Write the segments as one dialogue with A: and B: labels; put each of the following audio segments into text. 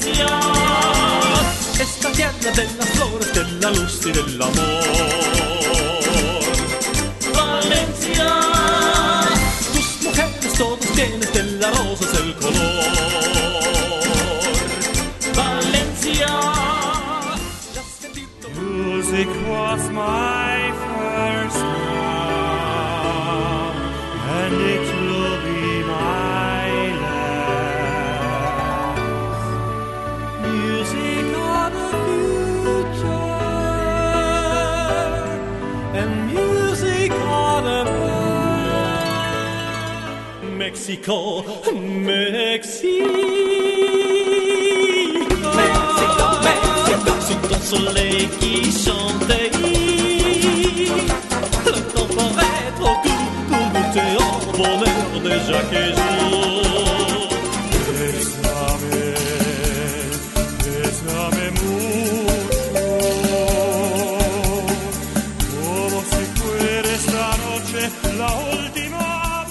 A: Valencia, esta tierra de las flores, de la luz y del amor. Valencia, tus mujeres todos tienes, de las rosas el color. Valencia,
B: music was my first love, and it will be my last. Music of the future, and music of the past.
A: Mexico, Mexico, sous ton soleil qui chantait, le temps paraît trop court pour goûter au bonheur déjà que jour.
B: Bésame mucho, como si fuera esta noche la última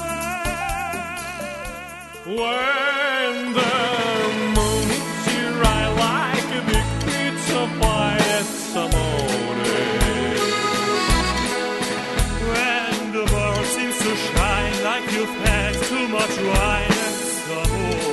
B: vez.
A: When the moon hits your eye like a big pizza pie, it's amore.
B: When the world seems to shine like you've had too much wine, it's amore.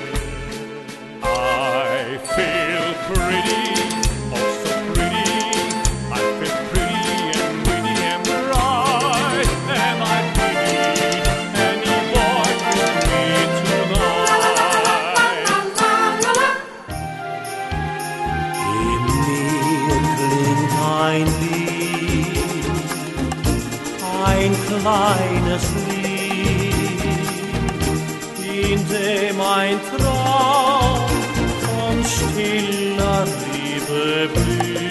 A: I feel pretty, oh so pretty. I feel pretty and witty and bright, and I need any boy with me tonight.
B: In mir klingt ein Lied, ein kleines Lied, in dem ein Traum von stiller Liebe blüht.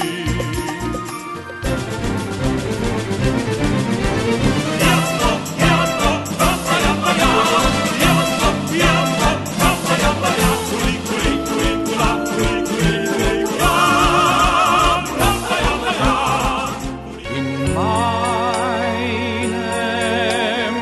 B: In meinem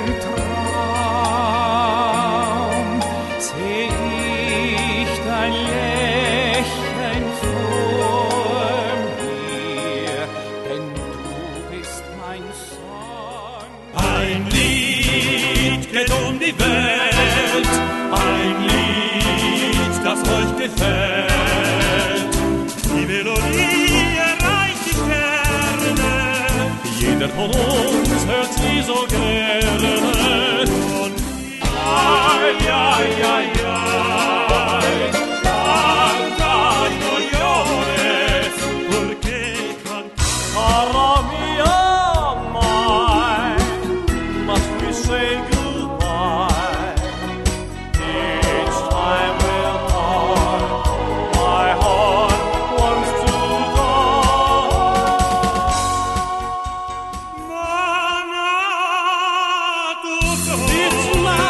B: Traum seh ich dein Lächeln vor mir, denn du bist mein Song.
A: Ein Lied geht um die Welt, ein Lied, das euch gefällt.
B: Die Melodie erreicht die Ferne,
A: Jeder von uns hört sie so gerne.
B: und
A: Ay, ay, ay, ay, canta y no llores,
B: porque cantar
A: cara mía, mine, must we say goodbye? Each time we're apart, my heart wants to die. It's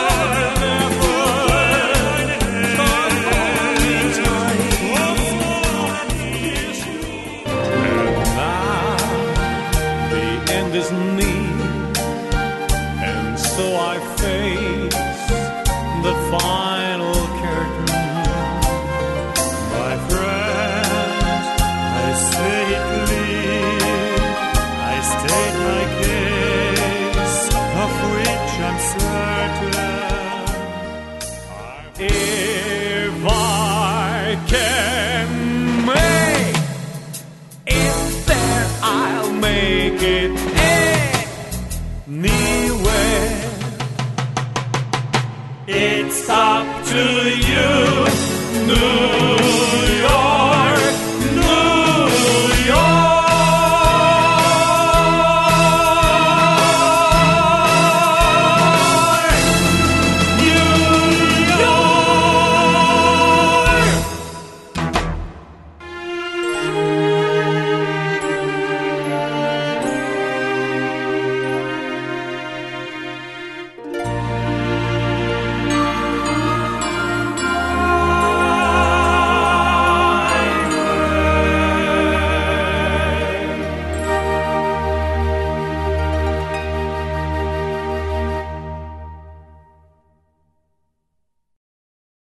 A: is near, and so I face the final curtain.
B: my friend, I say it clear, I state my case, of which I'm certain.
A: If I can make it there, I'll make it anywhere. It's up to you, New York.